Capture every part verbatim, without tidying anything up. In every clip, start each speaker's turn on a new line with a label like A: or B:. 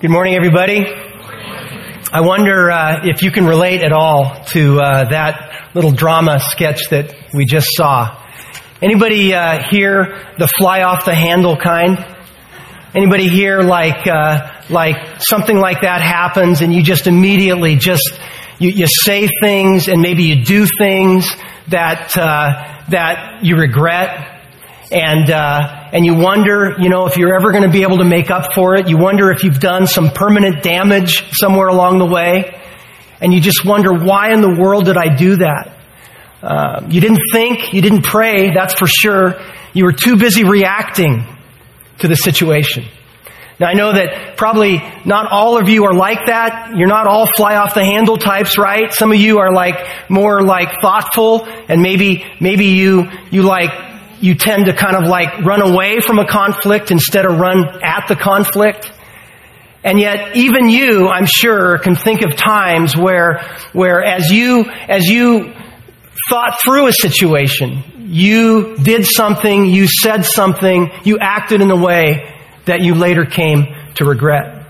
A: Good morning, everybody. I wonder uh, if you can relate at all to uh, that little drama sketch that we just saw. Anybody uh, here the fly off the handle kind? Anybody here like uh, like something like that happens and you just immediately just you, you say things and maybe you do things that uh, that you regret? And, uh, and you wonder, you know, if you're ever going to be able to make up for it. You wonder if you've done some permanent damage somewhere along the way. And you just wonder, why in the world did I do that? Uh, you didn't think, you didn't pray, that's for sure. You were too busy reacting to the situation. Now I know that probably not all of you are like that. You're not all fly off the handle types, right? Some of you are like, more like thoughtful, and maybe, maybe you, you like, you tend to kind of like run away from a conflict instead of run at the conflict. And yet even you, I'm sure, can think of times where, where as you, as you thought through a situation, you did something, you said something, you acted in a way that you later came to regret.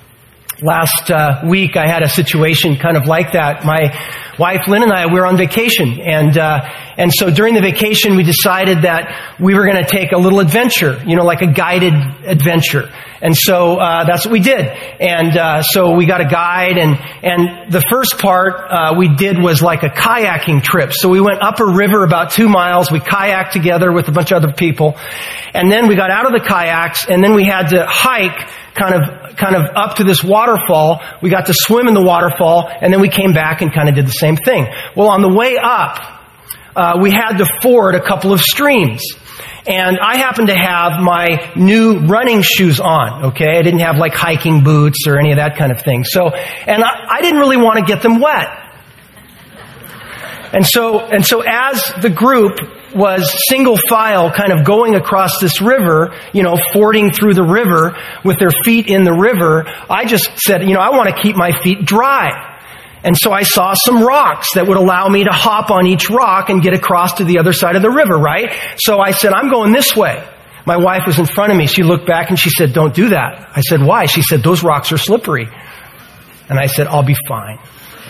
A: Last uh, week I had a situation kind of like that. My wife Lynn and I, we were on vacation, and uh, and so during the vacation we decided that we were going to take a little adventure, you know, like a guided adventure. And so uh, that's what we did. And uh, so we got a guide, and and the first part uh, we did was like a kayaking trip. So we went up a river about two miles. We kayaked together with a bunch of other people, and then we got out of the kayaks, and then we had to hike kind of kind of up to this waterfall. We got to swim in the waterfall, and then we came back and kind of did the same thing. Well, on the way up, uh, we had to ford a couple of streams. And I happened to have my new running shoes on, okay? I didn't have like hiking boots or any of that kind of thing. So, and I, I didn't really want to get them wet. And so, and so as the group was single file kind of going across this river, you know, fording through the river with their feet in the river, I just said, you know, I want to keep my feet dry. And so I saw some rocks that would allow me to hop on each rock and get across to the other side of the river, right? So I said, I'm going this way. My wife was in front of me. She looked back and she said, don't do that. I said, why? She said, those rocks are slippery. And I said, I'll be fine.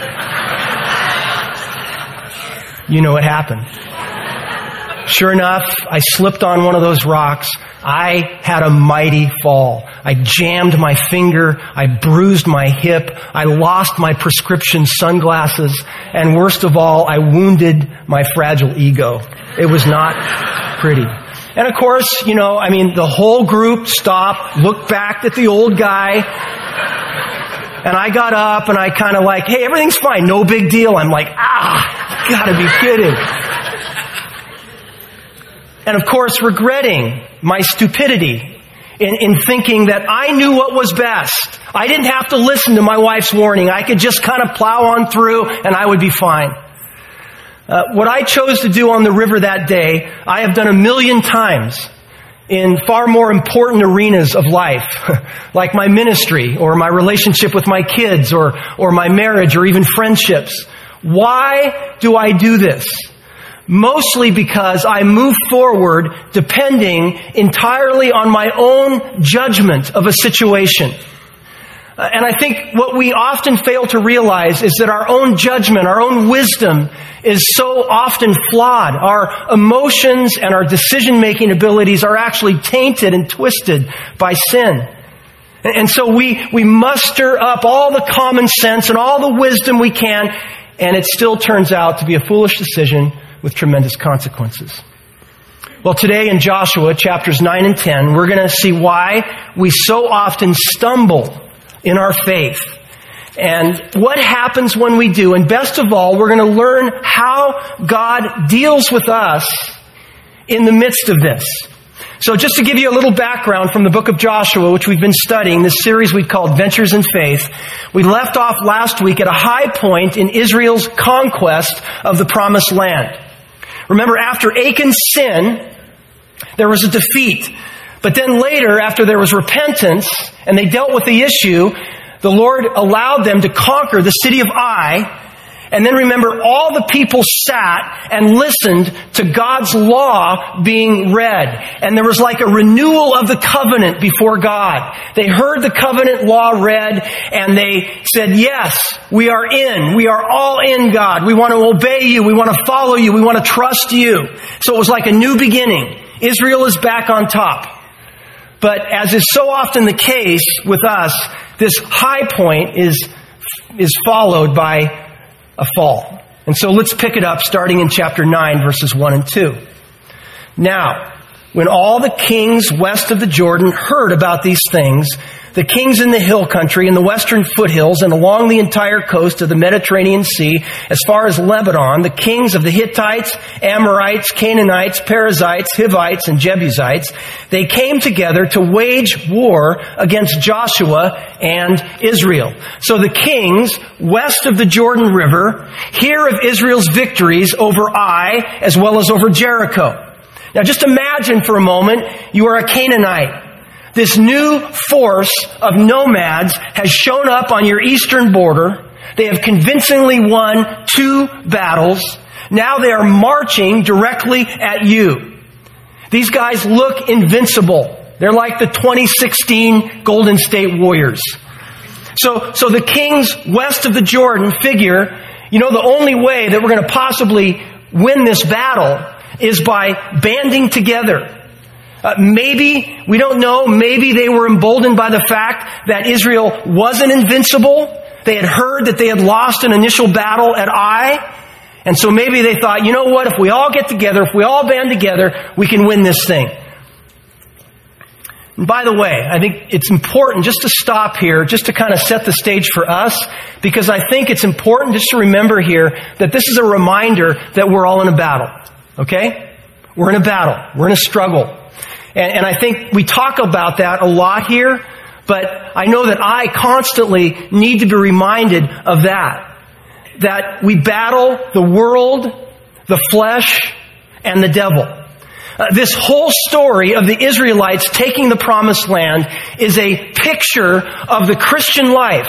A: You know what happened. Sure enough, I slipped on one of those rocks. I had a mighty fall. I jammed my finger. I bruised my hip. I lost my prescription sunglasses. And worst of all, I wounded my fragile ego. It was not pretty. And of course, you know, I mean, the whole group stopped, looked back at the old guy. And I got up and I kind of like, hey, everything's fine. No big deal. I'm like, ah, gotta be kidding. And of course, regretting my stupidity in, in thinking that I knew what was best. I didn't have to listen to my wife's warning. I could just kind of plow on through and I would be fine. Uh, what I chose to do on the river that day, I have done a million times in far more important arenas of life, like my ministry or my relationship with my kids or, or my marriage or even friendships. Why do I do this? Mostly because I move forward depending entirely on my own judgment of a situation. Uh, and I think what we often fail to realize is that our own judgment, our own wisdom is so often flawed. Our emotions and our decision-making abilities are actually tainted and twisted by sin. And, and so we, we muster up all the common sense and all the wisdom we can, and it still turns out to be a foolish decision with tremendous consequences. Well, today in Joshua chapters nine and ten, we're going to see why we so often stumble in our faith and what happens when we do. And best of all, we're going to learn how God deals with us in the midst of this. So just to give you a little background from the book of Joshua, which we've been studying, this series we called Ventures in Faith, we left off last week at a high point in Israel's conquest of the Promised Land. Remember, after Achan's sin, there was a defeat. But then later, after there was repentance, and they dealt with the issue, the Lord allowed them to conquer the city of Ai. And then remember, all the people sat and listened to God's law being read. And there was like a renewal of the covenant before God. They heard the covenant law read and they said, yes, we are in. We are all in, God. We want to obey you. We want to follow you. We want to trust you. So it was like a new beginning. Israel is back on top. But as is so often the case with us, this high point is, is followed by a fall. And so let's pick it up starting in chapter nine, verses one and two. Now, when all the kings west of the Jordan heard about these things, the kings in the hill country and the western foothills and along the entire coast of the Mediterranean Sea, as far as Lebanon, the kings of the Hittites, Amorites, Canaanites, Perizzites, Hivites, and Jebusites, they came together to wage war against Joshua and Israel. So the kings west of the Jordan River hear of Israel's victories over Ai as well as over Jericho. Now just imagine for a moment you are a Canaanite. This new force of nomads has shown up on your eastern border. They have convincingly won two battles. Now they are marching directly at you. These guys look invincible. They're like the twenty sixteen Golden State Warriors. So, so the kings west of the Jordan figure, you know, the only way that we're going to possibly win this battle is by banding together. Uh, maybe, we don't know, maybe they were emboldened by the fact that Israel wasn't invincible. They had heard that they had lost an initial battle at Ai. And so maybe they thought, you know what, if we all get together, if we all band together, we can win this thing. And by the way, I think it's important just to stop here, just to kind of set the stage for us, because I think it's important just to remember here that this is a reminder that we're all in a battle. Okay? We're in a battle. We're in a struggle. And, and I think we talk about that a lot here, but I know that I constantly need to be reminded of that. That we battle the world, the flesh, and the devil. Uh, this whole story of the Israelites taking the promised land is a picture of the Christian life.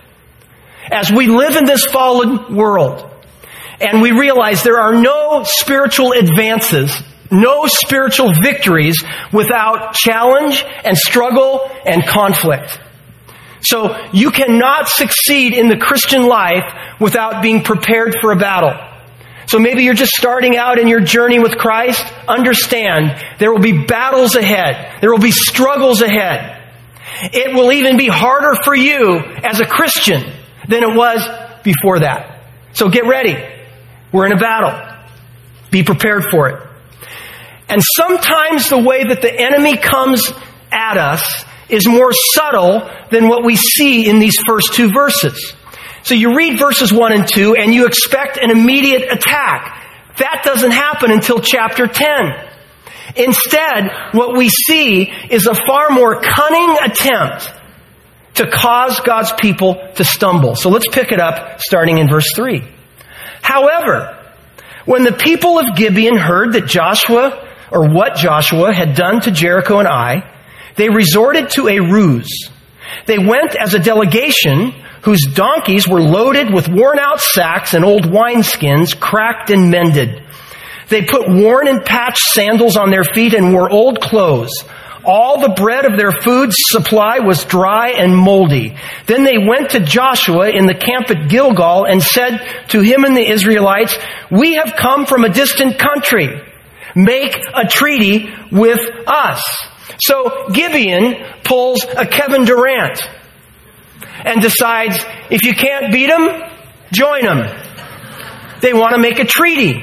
A: As we live in this fallen world, and we realize there are no spiritual advances, no spiritual victories without challenge and struggle and conflict. So you cannot succeed in the Christian life without being prepared for a battle. So maybe you're just starting out in your journey with Christ. Understand, there will be battles ahead. There will be struggles ahead. It will even be harder for you as a Christian than it was before that. So get ready. We're in a battle. Be prepared for it. And sometimes the way that the enemy comes at us is more subtle than what we see in these first two verses. So you read verses one and two and you expect an immediate attack. That doesn't happen until chapter ten. Instead, what we see is a far more cunning attempt to cause God's people to stumble. So let's pick it up starting in verse three. However, when the people of Gibeon heard that Joshua, or what Joshua had done to Jericho and Ai, they resorted to a ruse. They went as a delegation whose donkeys were loaded with worn-out sacks and old wineskins, cracked and mended. They put worn and patched sandals on their feet and wore old clothes. All the bread of their food supply was dry and moldy. Then they went to Joshua in the camp at Gilgal and said to him and the Israelites, "We have come from a distant country. Make a treaty with us." So Gibeon pulls a Kevin Durant and decides, if you can't beat them, join them. They want to make a treaty.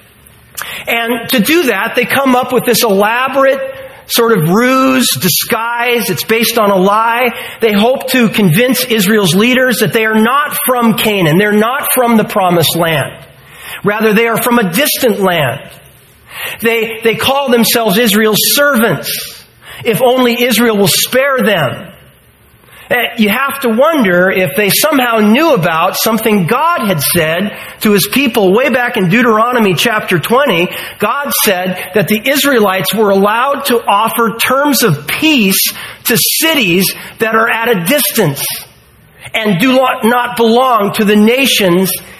A: And to do that, they come up with this elaborate sort of ruse, disguise. It's based on a lie. They hope to convince Israel's leaders that they are not from Canaan. They're not from the promised land. Rather, they are from a distant land. They, they call themselves Israel's servants. If only Israel will spare them. You have to wonder if they somehow knew about something God had said to His people way back in Deuteronomy chapter twenty. God said that the Israelites were allowed to offer terms of peace to cities that are at a distance and do not belong to the nations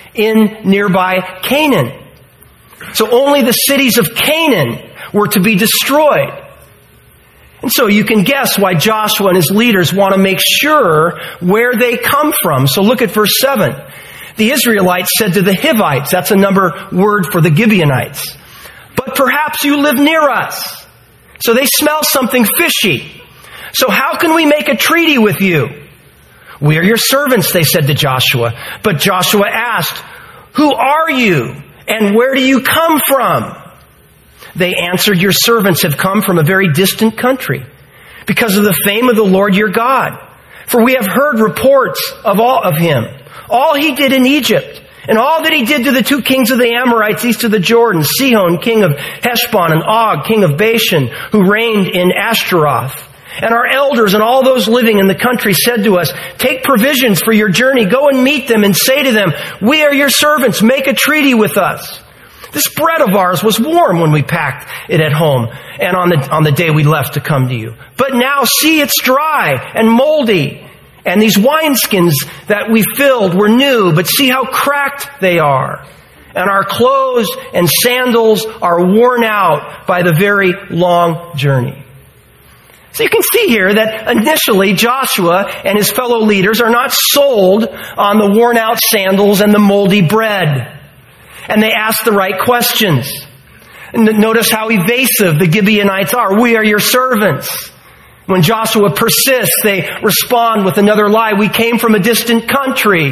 A: in nearby Canaan. So only the cities of Canaan were to be destroyed. And so you can guess why Joshua and his leaders want to make sure where they come from. So look at verse seven. The Israelites said to the Hivites, that's another word for the Gibeonites, but perhaps you live near us. So they smell something fishy. So how can we make a treaty with you? We are your servants, they said to Joshua. But Joshua asked, who are you and where do you come from? They answered, your servants have come from a very distant country because of the fame of the Lord your God. For we have heard reports of all of him, all he did in Egypt, and all that he did to the two kings of the Amorites east of the Jordan, Sihon, king of Heshbon, and Og, king of Bashan, who reigned in Ashtaroth. And our elders and all those living in the country said to us, take provisions for your journey, go and meet them and say to them, we are your servants, make a treaty with us. This bread of ours was warm when we packed it at home and on the, on the day we left to come to you. But now see, it's dry and moldy. And these wineskins that we filled were new, but see how cracked they are. And our clothes and sandals are worn out by the very long journey. So you can see here that initially Joshua and his fellow leaders are not sold on the worn out sandals and the moldy bread. And they ask the right questions. And notice how evasive the Gibeonites are. We are your servants. When Joshua persists, they respond with another lie. We came from a distant country.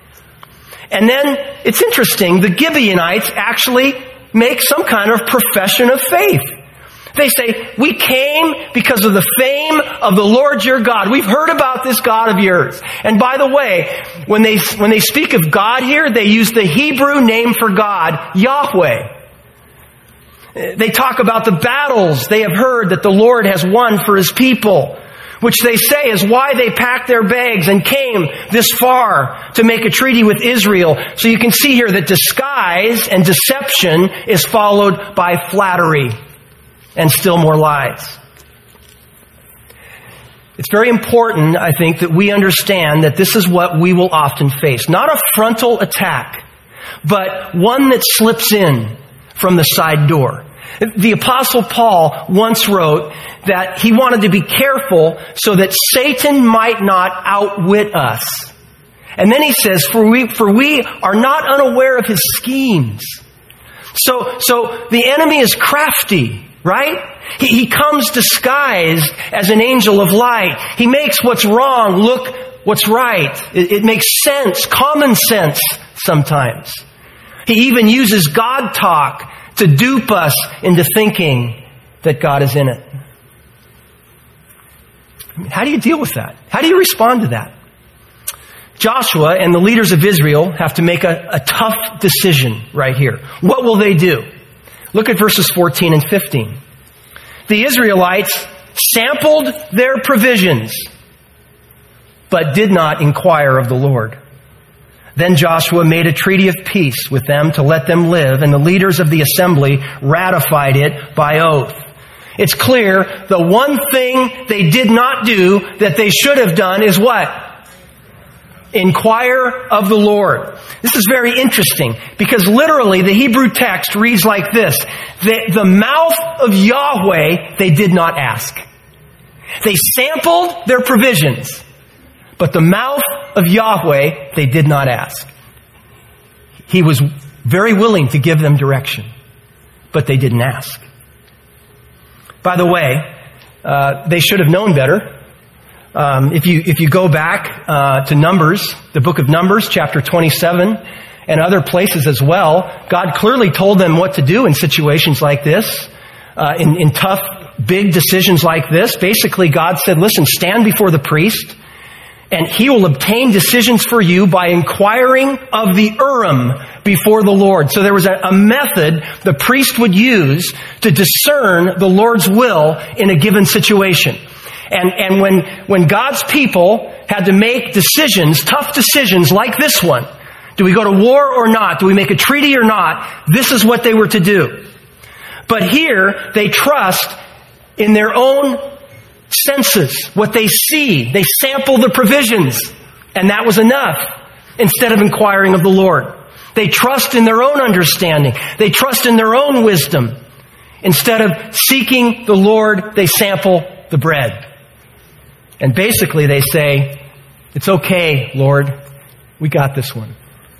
A: And then it's interesting. The Gibeonites actually make some kind of profession of faith. They say, we came because of the fame of the Lord your God. We've heard about this God of yours. And by the way, when they, when they speak of God here, they use the Hebrew name for God, Yahweh. They talk about the battles they have heard that the Lord has won for his people, which they say is why they packed their bags and came this far to make a treaty with Israel. So you can see here that disguise and deception is followed by flattery and still more lies. It's very important, I think, that we understand that this is what we will often face. Not a frontal attack, but one that slips in from the side door. The Apostle Paul once wrote that he wanted to be careful so that Satan might not outwit us. And then he says, for we, for we are not unaware of his schemes. So, so the enemy is crafty. Right? He, he comes disguised as an angel of light. He makes what's wrong look what's right. It, it makes sense, common sense sometimes. He even uses God talk to dupe us into thinking that God is in it. How do you deal with that? How do you respond to that? Joshua and the leaders of Israel have to make a, a tough decision right here. What will they do? Look at verses fourteen and fifteen. The Israelites sampled their provisions, but did not inquire of the Lord. Then Joshua made a treaty of peace with them to let them live, and the leaders of the assembly ratified it by oath. It's clear the one thing they did not do that they should have done is what? Inquire of the Lord. This is very interesting because literally the Hebrew text reads like this. The, the mouth of Yahweh they did not ask. They sampled their provisions, but the mouth of Yahweh they did not ask. He was very willing to give them direction, but they didn't ask. By the way, uh, they should have known better. Um, if you if you go back uh, to Numbers, the book of Numbers, chapter twenty-seven, and other places as well, God clearly told them what to do in situations like this, uh, in, in tough, big decisions like this. Basically, God said, listen, stand before the priest, and he will obtain decisions for you by inquiring of the Urim before the Lord. So there was a, a method the priest would use to discern the Lord's will in a given situation. And, and when, when God's people had to make decisions, tough decisions like this one, do we go to war or not? Do we make a treaty or not? This is what they were to do. But here, they trust in their own senses, what they see. They sample the provisions, and that was enough, instead of inquiring of the Lord. They trust in their own understanding. They trust in their own wisdom. Instead of seeking the Lord, they sample the bread. And basically they say, it's okay, Lord. We got this one.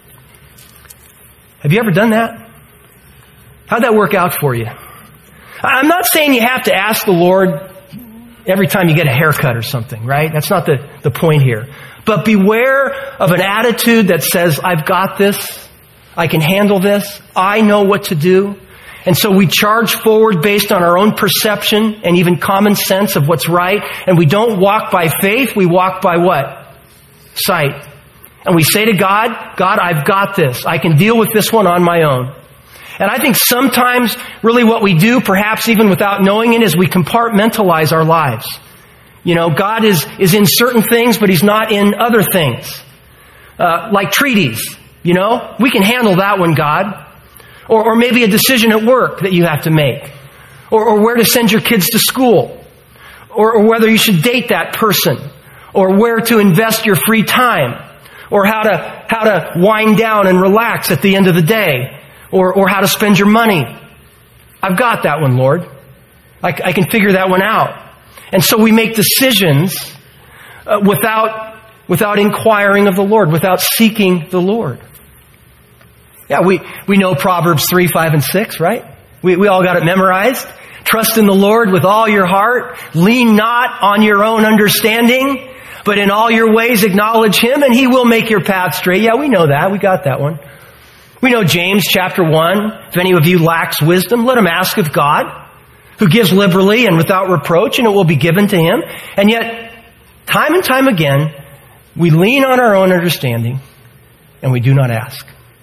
A: Have you ever done that? How'd that work out for you? I'm not saying you have to ask the Lord every time you get a haircut or something, right? That's not the, the point here. But beware of an attitude that says, I've got this. I can handle this. I know what to do. And so we charge forward based on our own perception and even common sense of what's right. And we don't walk by faith. We walk by what? Sight. And we say to God, God, I've got this. I can deal with this one on my own. And I think sometimes really what we do, perhaps even without knowing it, is we compartmentalize our lives. You know, God is, is in certain things, but He's not in other things. Uh, like treaties, you know, we can handle that one, God. Or, or maybe a decision at work that you have to make. Or, or where to send your kids to school. Or, or whether you should date that person. Or where to invest your free time. Or how to, how to wind down and relax at the end of the day. Or, or how to spend your money. I've got that one, Lord. I, I can figure that one out. And so we make decisions uh, without, without inquiring of the Lord, without seeking the Lord. Yeah, we, we know Proverbs three, five, and six, right? We, we all got it memorized. Trust in the Lord with all your heart. Lean not on your own understanding, but in all your ways acknowledge Him, and He will make your path straight. Yeah, we know that. We got that one. We know James chapter one. If any of you lacks wisdom, let him ask of God, who gives liberally and without reproach, and it will be given to him. And yet, time and time again, we lean on our own understanding, and we do not ask.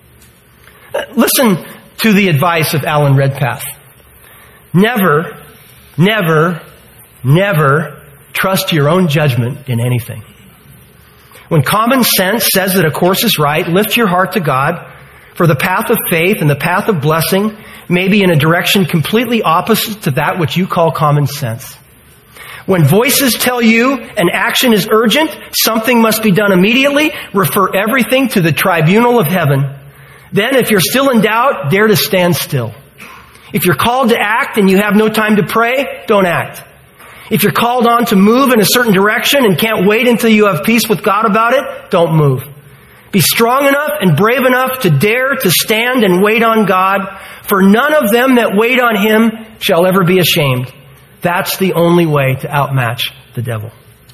A: Listen to the advice of Alan Redpath. Never, never, never trust your own judgment in anything. When common sense says that a course is right, lift your heart to God, for the path of faith and the path of blessing may be in a direction completely opposite to that which you call common sense. When voices tell you an action is urgent, something must be done immediately, refer everything to the tribunal of heaven. Then, if you're still in doubt, dare to stand still. If you're called to act and you have no time to pray, don't act. If you're called on to move in a certain direction and can't wait until you have peace with God about it, don't move. Be strong enough and brave enough to dare to stand and wait on God, for none of them that wait on Him shall ever be ashamed. That's the only way to outmatch the devil.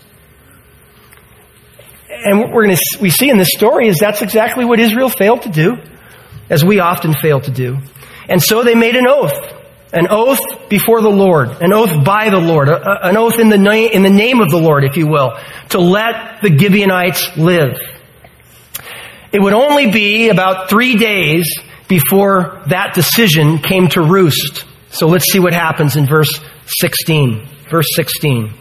A: And what we're going to, we see in this story is that's exactly what Israel failed to do, as we often fail to do. And so they made an oath, an oath before the Lord, an oath by the Lord, a, an oath in the, na- in the name of the Lord, if you will, to let the Gibeonites live. It would only be about three days before that decision came to roost. So let's see what happens in verse sixteen. Verse sixteen.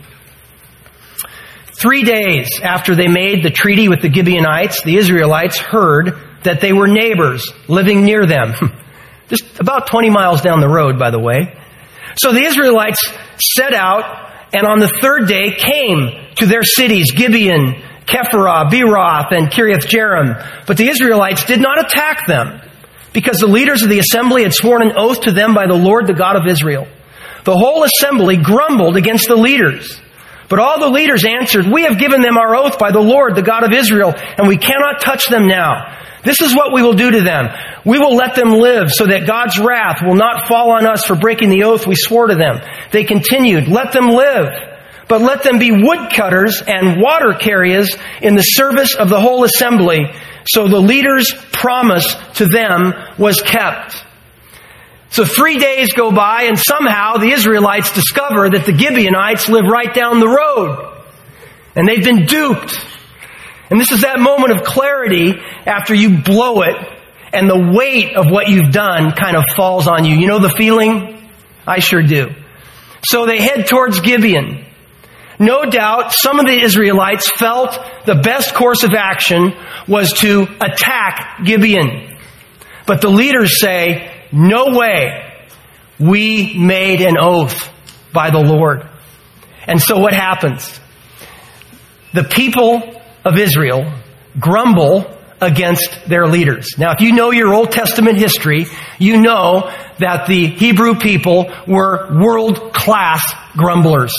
A: Three days after they made the treaty with the Gibeonites, the Israelites heard that they were neighbors living near them. Just about twenty miles down the road, by the way. So the Israelites set out, and on the third day came to their cities, Gibeon, Kephirah, Beeroth, and Kiriath-Jearim. But the Israelites did not attack them, because the leaders of the assembly had sworn an oath to them by the Lord, the God of Israel. The whole assembly grumbled against the leaders. But all the leaders answered, "We have given them our oath by the Lord, the God of Israel, and we cannot touch them now. This is what we will do to them. We will let them live so that God's wrath will not fall on us for breaking the oath we swore to them." They continued, "Let them live, but let them be woodcutters and water carriers in the service of the whole assembly." So the leaders' promise to them was kept. So three days go by, and somehow the Israelites discover that the Gibeonites live right down the road. And they've been duped. And this is that moment of clarity after you blow it, and the weight of what you've done kind of falls on you. You know the feeling? I sure do. So they head towards Gibeon. No doubt some of the Israelites felt the best course of action was to attack Gibeon. But the leaders say, "No way. We made an oath by the Lord." And so what happens? The people of Israel grumble against their leaders. Now, if you know your Old Testament history, you know that the Hebrew people were world-class grumblers.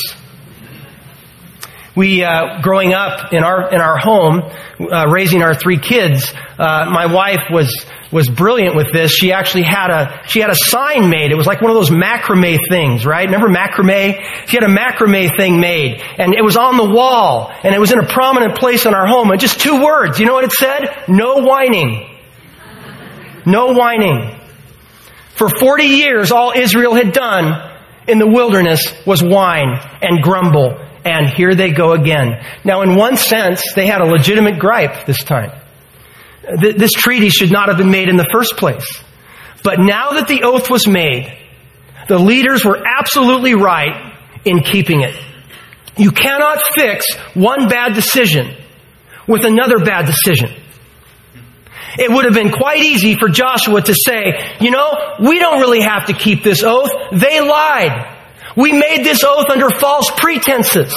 A: We, uh, growing up in our, in our home, uh, raising our three kids, uh, my wife was, was brilliant with this. She actually had a, she had a sign made. It was like one of those macrame things, right? Remember macrame? She had a macrame thing made, and it was on the wall, and it was in a prominent place in our home, and just two words. You know what it said? No whining. No whining. For forty years, all Israel had done in the wilderness was whine and grumble. And here they go again. Now, in one sense, they had a legitimate gripe this time. This treaty should not have been made in the first place. But now that the oath was made, the leaders were absolutely right in keeping it. You cannot fix one bad decision with another bad decision. It would have been quite easy for Joshua to say, you know, we don't really have to keep this oath. They lied. We made this oath under false pretenses.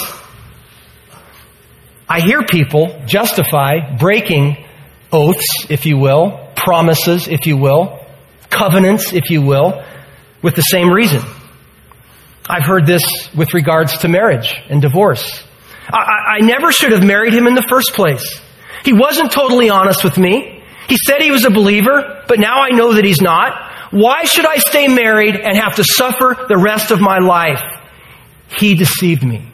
A: I hear people justify breaking oaths, if you will, promises, if you will, covenants, if you will, with the same reason. I've heard this with regards to marriage and divorce. I, I never should have married him in the first place. He wasn't totally honest with me. He said he was a believer, but now I know that he's not. Why should I stay married and have to suffer the rest of my life? He deceived me.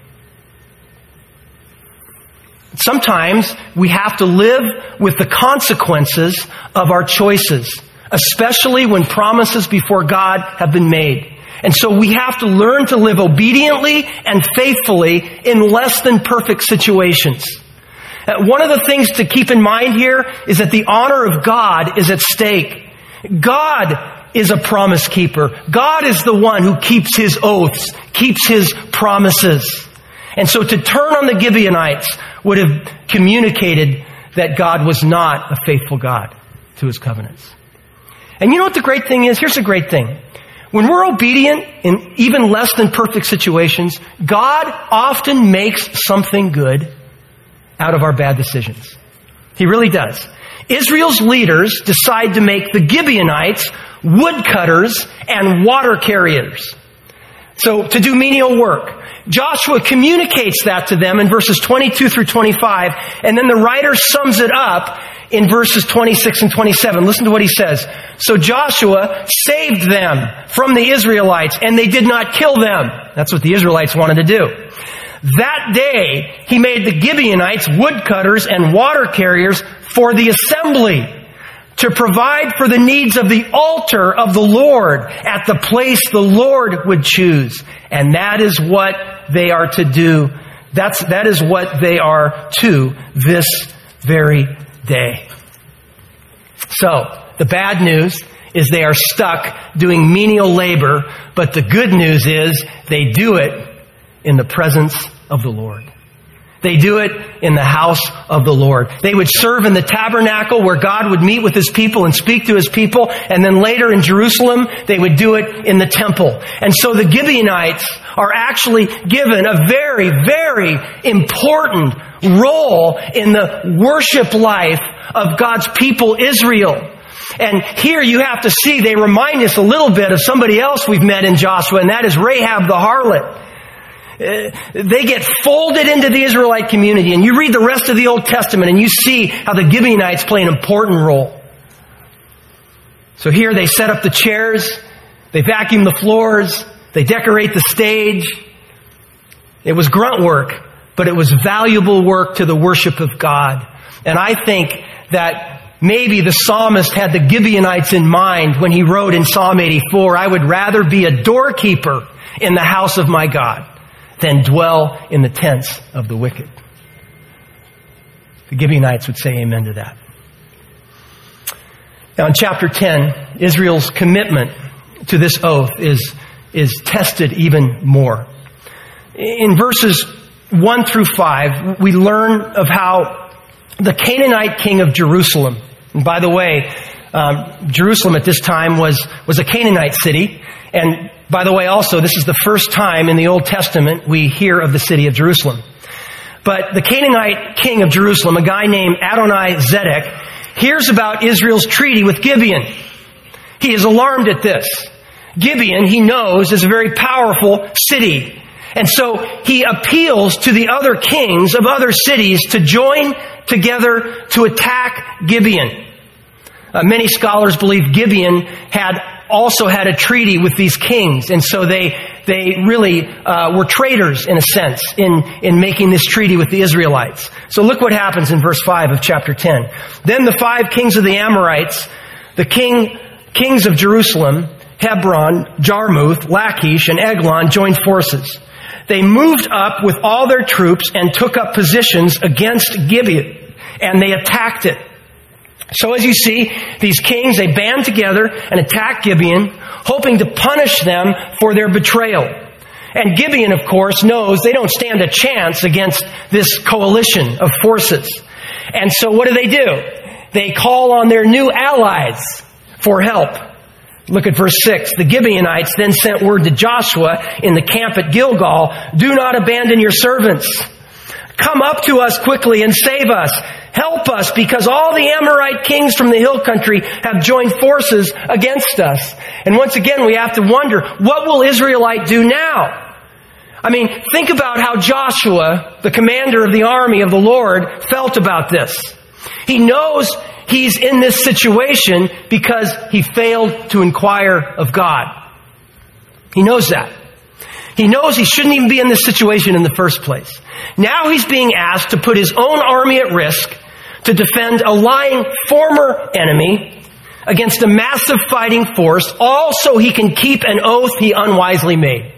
A: Sometimes we have to live with the consequences of our choices, especially when promises before God have been made. And so we have to learn to live obediently and faithfully in less than perfect situations. One of the things to keep in mind here is that the honor of God is at stake. God is a promise keeper. God is the one who keeps His oaths, keeps His promises. And so to turn on the Gibeonites would have communicated that God was not a faithful God to His covenants. And you know what the great thing is? Here's the great thing. When we're obedient in even less than perfect situations, God often makes something good out of our bad decisions. He really does. Israel's leaders decide to make the Gibeonites woodcutters and water carriers. So to do menial work. Joshua communicates that to them in verses twenty-two through twenty-five, and then the writer sums it up in verses twenty-six and twenty-seven. Listen to what he says. So Joshua saved them from the Israelites, and they did not kill them. That's what the Israelites wanted to do. That day, he made the Gibeonites woodcutters and water carriers for the assembly, to provide for the needs of the altar of the Lord at the place the Lord would choose. And that is what they are to do. That's, that is what they are to this very day. So, the bad news is they are stuck doing menial labor, but the good news is they do it in the presence of the Lord. They do it in the house of the Lord. They would serve in the tabernacle where God would meet with His people and speak to His people. And then later in Jerusalem, they would do it in the temple. And so the Gibeonites are actually given a very, very important role in the worship life of God's people, Israel. And here you have to see, they remind us a little bit of somebody else we've met in Joshua, and that is Rahab the harlot. They get folded into the Israelite community, and you read the rest of the Old Testament and you see how the Gibeonites play an important role. So here they set up the chairs, they vacuum the floors, they decorate the stage. It was grunt work, but it was valuable work to the worship of God. And I think that maybe the psalmist had the Gibeonites in mind when he wrote in Psalm eighty-four, I would rather be a doorkeeper in the house of my God than dwell in the tents of the wicked. The Gibeonites would say amen to that. Now in chapter ten, Israel's commitment to this oath is, is tested even more. In verses one through five, we learn of how the Canaanite king of Jerusalem, and by the way, um, Jerusalem at this time was, was a Canaanite city, and by the way, also, this is the first time in the Old Testament we hear of the city of Jerusalem. But the Canaanite king of Jerusalem, a guy named Adonai-Zedek, hears about Israel's treaty with Gibeon. He is alarmed at this. Gibeon, he knows, is a very powerful city. And so he appeals to the other kings of other cities to join together to attack Gibeon. Uh, many scholars believe Gibeon had also had a treaty with these kings, and so they they really uh, were traitors in a sense in in making this treaty with the Israelites. So look what happens in verse five of chapter ten. Then the five kings of the Amorites, the king kings of Jerusalem, Hebron, Jarmuth, Lachish, and Eglon joined forces. They moved up with all their troops and took up positions against Gibeon, and they attacked it. So as you see, these kings, they band together and attack Gibeon, hoping to punish them for their betrayal. And Gibeon, of course, knows they don't stand a chance against this coalition of forces. And so what do they do? They call on their new allies for help. Look at verse six. The Gibeonites then sent word to Joshua in the camp at Gilgal, "Do not abandon your servants. Come up to us quickly and save us. Help us, because all the Amorite kings from the hill country have joined forces against us." And once again, we have to wonder, what will Israelite do now? I mean, think about how Joshua, the commander of the army of the Lord, felt about this. He knows he's in this situation because he failed to inquire of God. He knows that. He knows he shouldn't even be in this situation in the first place. Now he's being asked to put his own army at risk to defend a lying former enemy against a massive fighting force, all so he can keep an oath he unwisely made.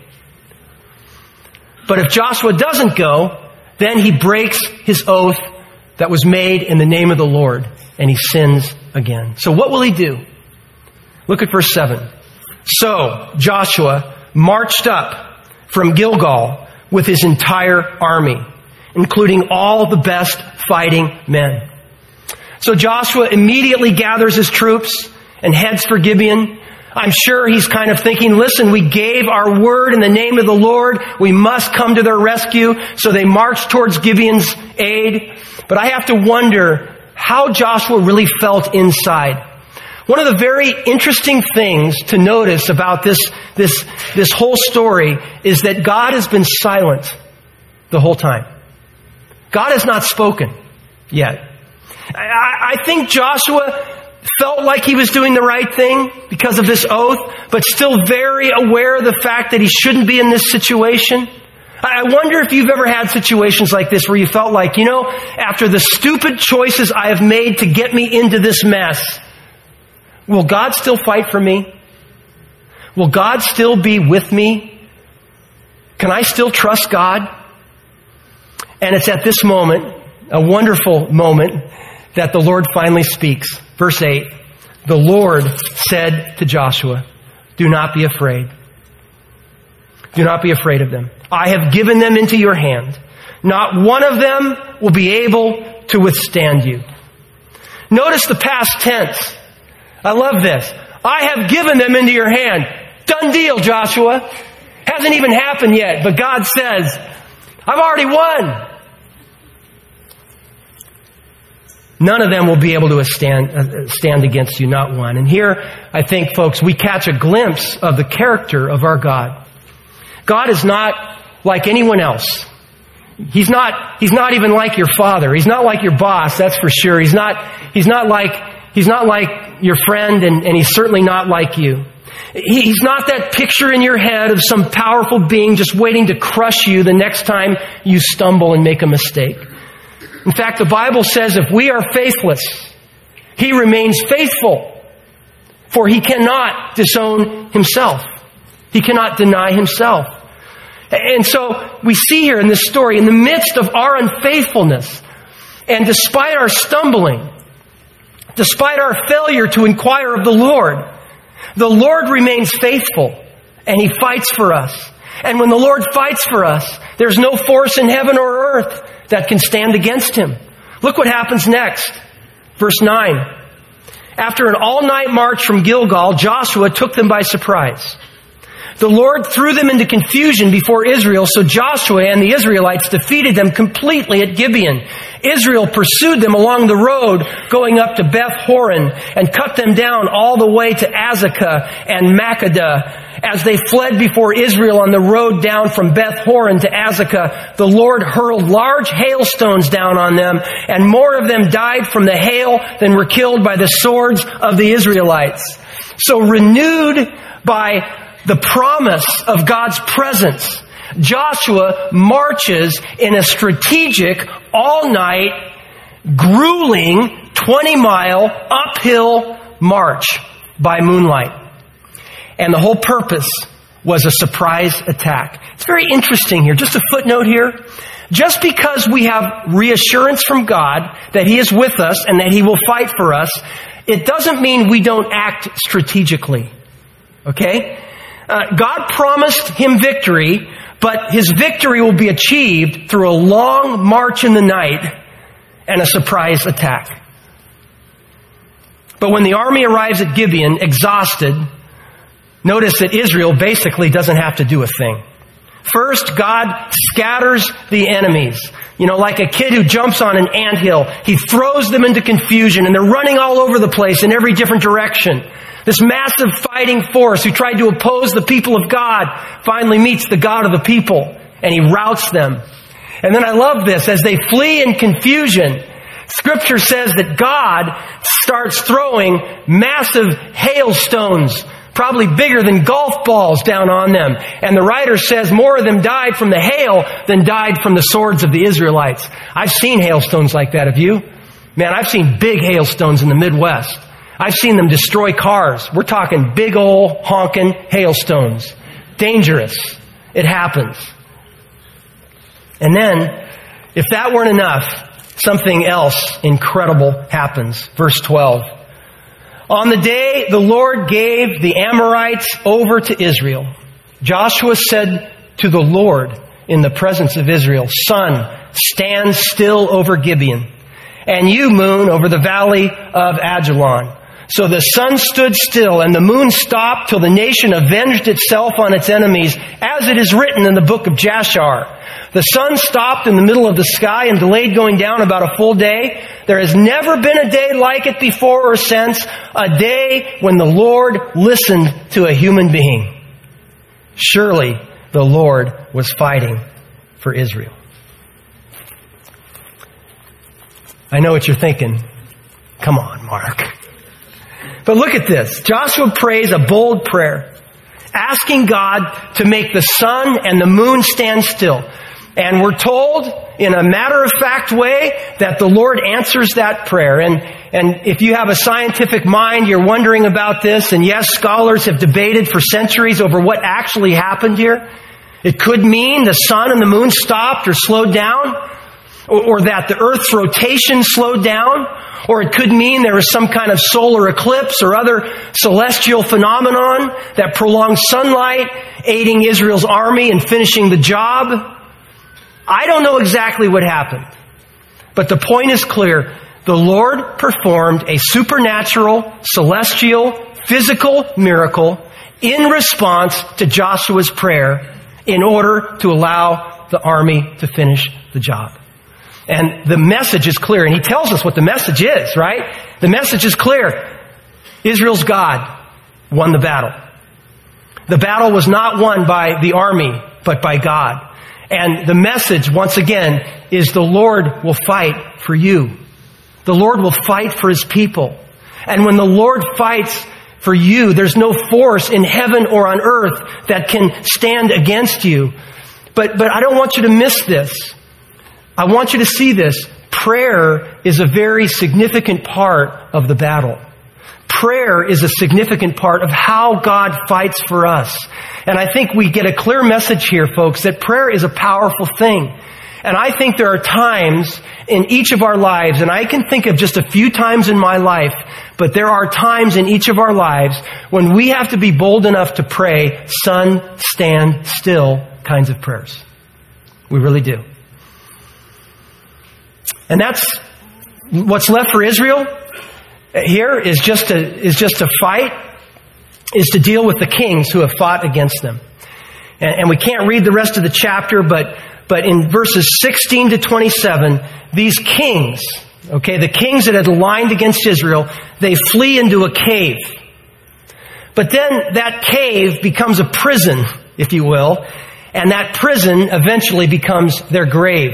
A: But if Joshua doesn't go, then he breaks his oath that was made in the name of the Lord, and he sins again. So what will he do? Look at verse seven. So Joshua marched up from Gilgal with his entire army, including all the best fighting men. So Joshua immediately gathers his troops and heads for Gibeon. I'm sure he's kind of thinking, listen, we gave our word in the name of the Lord. We must come to their rescue. So they march towards Gibeon's aid. But I have to wonder how Joshua really felt inside. One of the very interesting things to notice about this, this, this whole story is that God has been silent the whole time. God has not spoken yet. I, I think Joshua felt like he was doing the right thing because of this oath, but still very aware of the fact that he shouldn't be in this situation. I wonder if you've ever had situations like this where you felt like, you know, after the stupid choices I have made to get me into this mess, will God still fight for me? Will God still be with me? Can I still trust God? And it's at this moment, a wonderful moment, that the Lord finally speaks. Verse eight, the Lord said to Joshua, "Do not be afraid. Do not be afraid of them. I have given them into your hand. Not one of them will be able to withstand you." Notice the past tense. I love this. I have given them into your hand. Done deal, Joshua. Hasn't even happened yet, but God says, I've already won. None of them will be able to stand, uh, stand against you, not one. And here, I think, folks, we catch a glimpse of the character of our God. God is not like anyone else. He's not, he's not even like your father. He's not like your boss, that's for sure. He's not, he's not like, he's not like your friend, and, and he's certainly not like you. He, he's not that picture in your head of some powerful being just waiting to crush you the next time you stumble and make a mistake. In fact, the Bible says if we are faithless, He remains faithful, for He cannot disown Himself. He cannot deny Himself. And so we see here in this story, in the midst of our unfaithfulness, and despite our stumbling, despite our failure to inquire of the Lord, the Lord remains faithful, and He fights for us. And when the Lord fights for us, there's no force in heaven or earth that can stand against Him. Look what happens next. Verse nine. After an all-night march from Gilgal, Joshua took them by surprise. The Lord threw them into confusion before Israel, so Joshua and the Israelites defeated them completely at Gibeon. Israel pursued them along the road going up to Beth Horon and cut them down all the way to Azekah and Makkedah. As they fled before Israel on the road down from Beth Horon to Azekah, the Lord hurled large hailstones down on them, and more of them died from the hail than were killed by the swords of the Israelites. So renewed by the promise of God's presence, Joshua marches in a strategic, all-night, grueling, twenty-mile uphill march by moonlight. And the whole purpose was a surprise attack. It's very interesting here. Just a footnote here. Just because we have reassurance from God that He is with us and that He will fight for us, it doesn't mean we don't act strategically. Okay? Uh, God promised him victory, but his victory will be achieved through a long march in the night and a surprise attack. But when the army arrives at Gibeon, exhausted, notice that Israel basically doesn't have to do a thing. First, God scatters the enemies. You know, like a kid who jumps on an anthill, He throws them into confusion and they're running all over the place in every different direction. This massive fighting force who tried to oppose the people of God finally meets the God of the people and He routs them. And then I love this. As they flee in confusion, Scripture says that God starts throwing massive hailstones, probably bigger than golf balls, down on them. And the writer says more of them died from the hail than died from the swords of the Israelites. I've seen hailstones like that. Have you? Man, I've seen big hailstones in the Midwest. I've seen them destroy cars. We're talking big old honking hailstones. Dangerous. It happens. And then, if that weren't enough, something else incredible happens. Verse twelve. On the day the Lord gave the Amorites over to Israel, Joshua said to the Lord in the presence of Israel, Sun, stand still over Gibeon, and you, moon, over the valley of Ajalon. So the sun stood still and the moon stopped till the nation avenged itself on its enemies, as it is written in the book of Jashar. The sun stopped in the middle of the sky and delayed going down about a full day. There has never been a day like it before or since, a day when the Lord listened to a human being. Surely the Lord was fighting for Israel. I know what you're thinking. Come on, Mark. But look at this. Joshua prays a bold prayer, asking God to make the sun and the moon stand still. And we're told in a matter-of-fact way that the Lord answers that prayer. And, and if you have a scientific mind, you're wondering about this. And yes, scholars have debated for centuries over what actually happened here. It could mean the sun and the moon stopped or slowed down, or, or that the earth's rotation slowed down. Or it could mean there was some kind of solar eclipse or other celestial phenomenon that prolonged sunlight, aiding Israel's army in finishing the job. I don't know exactly what happened. But the point is clear. The Lord performed a supernatural, celestial, physical miracle in response to Joshua's prayer in order to allow the army to finish the job. And the message is clear. And he tells us what the message is, right? The message is clear. Israel's God won the battle. The battle was not won by the army, but by God. And the message, once again, is the Lord will fight for you. The Lord will fight for His people. And when the Lord fights for you, there's no force in heaven or on earth that can stand against you. But, but I don't want you to miss this. I want you to see this. Prayer is a very significant part of the battle. Prayer is a significant part of how God fights for us. And I think we get a clear message here, folks, that prayer is a powerful thing. And I think there are times in each of our lives, and I can think of just a few times in my life, but there are times in each of our lives when we have to be bold enough to pray, sun, stand still kinds of prayers. We really do. And that's what's left for Israel here is just to, is just to fight. is to deal with the kings who have fought against them. And, and we can't read the rest of the chapter, but, but in verses sixteen to twenty-seven, these kings, okay, the kings that had aligned against Israel, they flee into a cave. But then that cave becomes a prison, if you will, and that prison eventually becomes their grave.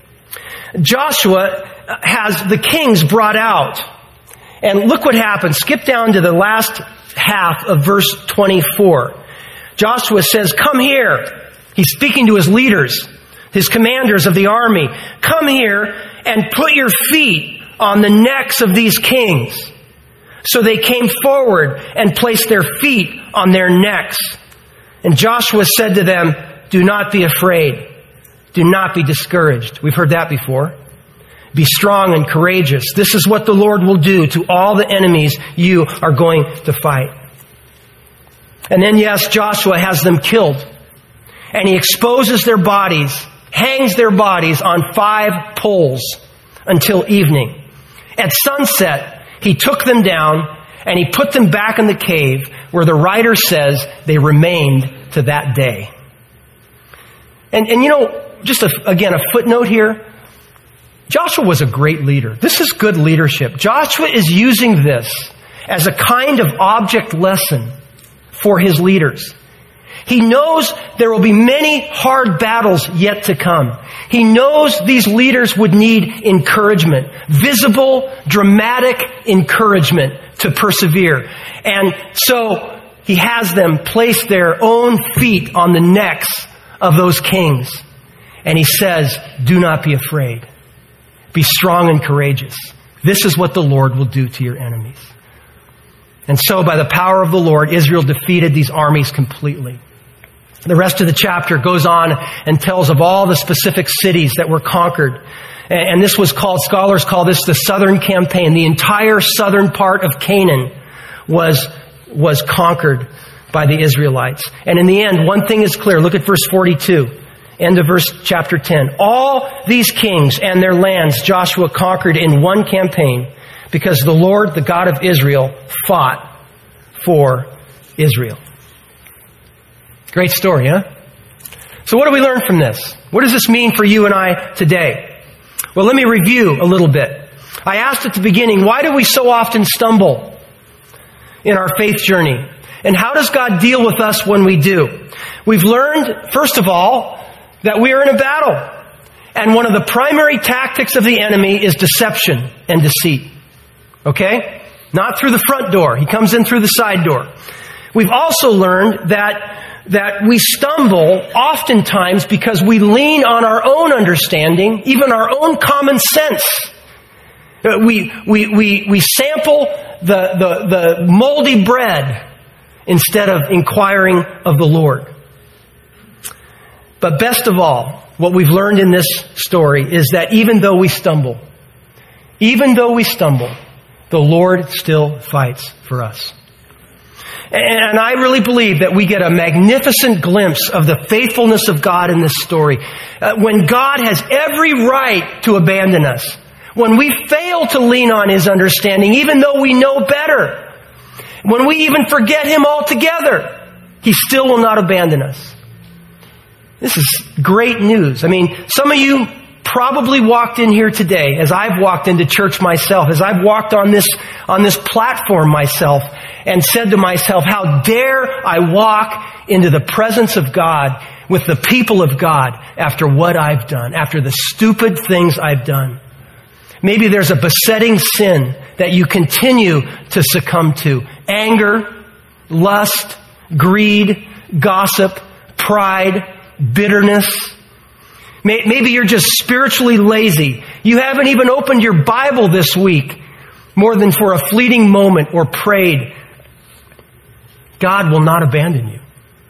A: Joshua has the kings brought out. And look what happens. Skip down to the last half of verse twenty-four. Joshua says, "Come here." He's speaking to his leaders, his commanders of the army. "Come here and put your feet on the necks of these kings." So they came forward and placed their feet on their necks. And Joshua said to them, "Do not be afraid. Do not be discouraged." We've heard that before. "Be strong and courageous. This is what the Lord will do to all the enemies you are going to fight." And then, yes, Joshua has them killed. And he exposes their bodies, hangs their bodies on five poles until evening. At sunset, he took them down and he put them back in the cave where the writer says they remained to that day. And, and you know, just a, again, a footnote here. Joshua was a great leader. This is good leadership. Joshua is using this as a kind of object lesson for his leaders. He knows there will be many hard battles yet to come. He knows these leaders would need encouragement, visible, dramatic encouragement to persevere. And so he has them place their own feet on the necks of those kings. And he says, "Do not be afraid. Be strong and courageous. This is what the Lord will do to your enemies." And so by the power of the Lord, Israel defeated these armies completely. The rest of the chapter goes on and tells of all the specific cities that were conquered. And this was called, scholars call this the Southern Campaign. The entire southern part of Canaan was, was conquered by the Israelites. And in the end, one thing is clear. Look at verse forty-two. End of verse chapter ten. All these kings and their lands Joshua conquered in one campaign because the Lord, the God of Israel, fought for Israel. Great story, huh? So what do we learn from this? What does this mean for you and I today? Well, let me review a little bit. I asked at the beginning, why do we so often stumble in our faith journey? And how does God deal with us when we do? We've learned, first of all, that we are in a battle. And one of the primary tactics of the enemy is deception and deceit. Okay? Not through the front door. He comes in through the side door. We've also learned that that we stumble oftentimes because we lean on our own understanding, even our own common sense. We we we we sample the the, the moldy bread instead of inquiring of the Lord. But best of all, what we've learned in this story is that even though we stumble, even though we stumble, the Lord still fights for us. And I really believe that we get a magnificent glimpse of the faithfulness of God in this story. Uh, when God has every right to abandon us. When we fail to lean on His understanding, even though we know better. When we even forget Him altogether, He still will not abandon us. This is great news. I mean, some of you probably walked in here today, as I've walked into church myself, as I've walked on this, on this platform myself, and said to myself, how dare I walk into the presence of God with the people of God after what I've done, after the stupid things I've done. Maybe there's a besetting sin that you continue to succumb to. Anger, lust, greed, gossip, pride, bitterness. Maybe you're just spiritually lazy. You haven't even opened your Bible this week more than for a fleeting moment or prayed. God will not abandon you.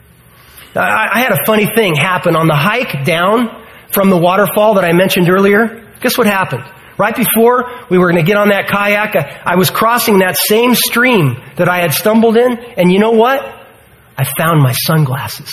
A: I had a funny thing happen on the hike down from the waterfall that I mentioned earlier. Guess what happened? Right before we were going to get on that kayak, I was crossing that same stream that I had stumbled in. And you know what? I found my sunglasses.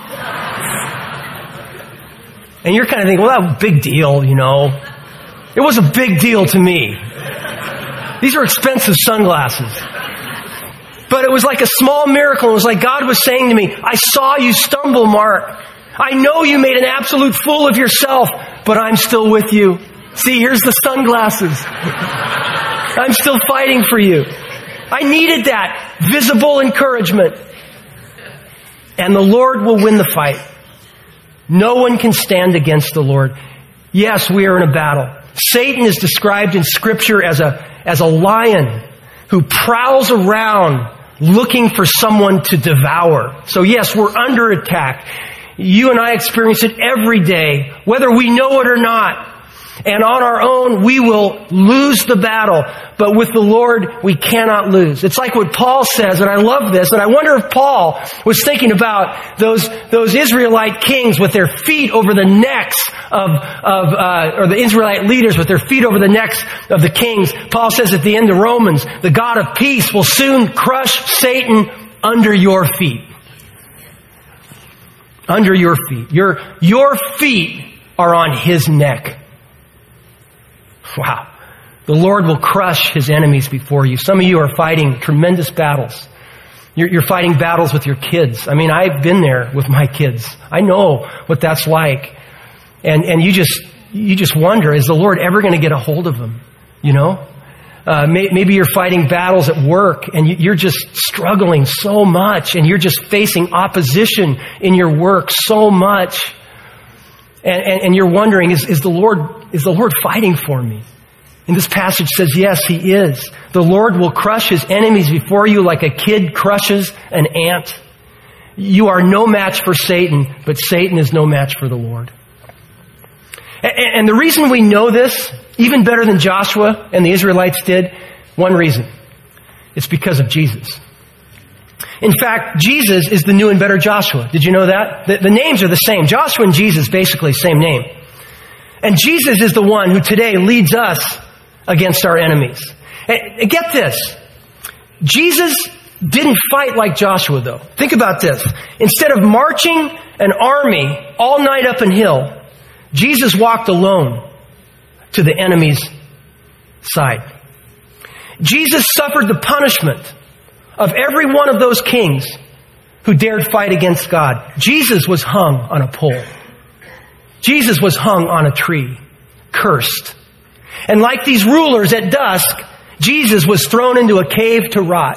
A: And you're kind of thinking, well, that was a big deal, you know. It was a big deal to me. These are expensive sunglasses. But it was like a small miracle. It was like God was saying to me, I saw you stumble, Mark. I know you made an absolute fool of yourself, but I'm still with you. See, here's the sunglasses. I'm still fighting for you. I needed that visible encouragement. And the Lord will win the fight. No one can stand against the Lord. Yes, we are in a battle. Satan is described in Scripture as a, as a lion who prowls around looking for someone to devour. So yes, we're under attack. You and I experience it every day, whether we know it or not. And on our own, we will lose the battle. But with the Lord, we cannot lose. It's like what Paul says, and I love this, and I wonder if Paul was thinking about those, those Israelite kings with their feet over the necks of, of uh, or the Israelite leaders with their feet over the necks of the kings. Paul says at the end of Romans, the God of peace will soon crush Satan under your feet. Under your feet. Your, your feet are on his neck. Wow. The Lord will crush his enemies before you. Some of you are fighting tremendous battles. You're, you're fighting battles with your kids. I mean, I've been there with my kids. I know what that's like. And, and you just, you just wonder, is the Lord ever going to get a hold of them? You know? Uh, may, maybe you're fighting battles at work and you, you're just struggling so much and you're just facing opposition in your work so much. And, and, and you're wondering, is, is the Lord, is the Lord fighting for me? And this passage says, yes, he is. The Lord will crush his enemies before you like a kid crushes an ant. You are no match for Satan, but Satan is no match for the Lord. And, and the reason we know this, even better than Joshua and the Israelites did, one reason. It's because of Jesus. In fact, Jesus is the new and better Joshua. Did you know that? The, the names are the same. Joshua and Jesus, basically, same name. And Jesus is the one who today leads us against our enemies. And, and get this. Jesus didn't fight like Joshua, though. Think about this. Instead of marching an army all night up a hill, Jesus walked alone to the enemy's side. Jesus suffered the punishment of every one of those kings who dared fight against God. Jesus was hung on a pole. Jesus was hung on a tree, cursed. And like these rulers at dusk, Jesus was thrown into a cave to rot.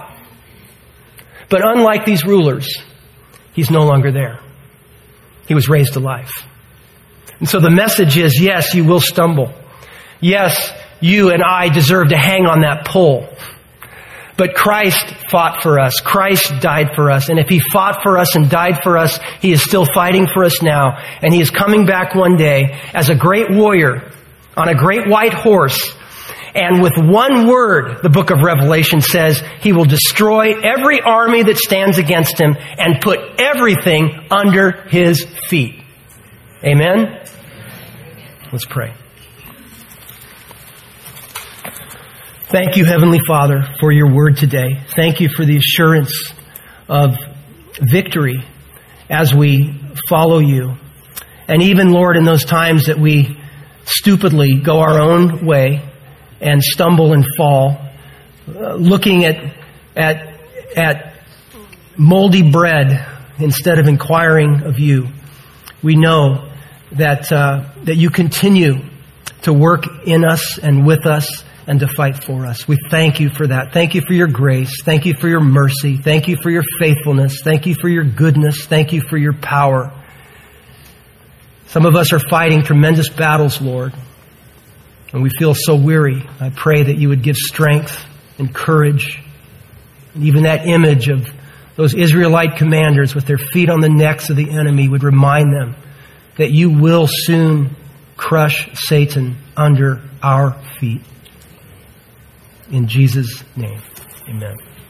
A: But unlike these rulers, he's no longer there. He was raised to life. And so the message is, yes, you will stumble. Yes, you and I deserve to hang on that pole. But Christ fought for us. Christ died for us. And if he fought for us and died for us, he is still fighting for us now. And he is coming back one day as a great warrior on a great white horse. And with one word, the book of Revelation says, he will destroy every army that stands against him and put everything under his feet. Amen? Let's pray. Thank you, Heavenly Father, for your word today. Thank you for the assurance of victory as we follow you. And even, Lord, in those times that we stupidly go our own way and stumble and fall, uh, looking at, at, at moldy bread instead of inquiring of you, we know that, uh, that you continue to work in us and with us and to fight for us. We thank you for that. Thank you for your grace. Thank you for your mercy. Thank you for your faithfulness. Thank you for your goodness. Thank you for your power. Some of us are fighting tremendous battles, Lord, and we feel so weary. I pray that you would give strength and courage. And even that image of those Israelite commanders with their feet on the necks of the enemy would remind them that you will soon crush Satan under our feet. In Jesus' name, amen.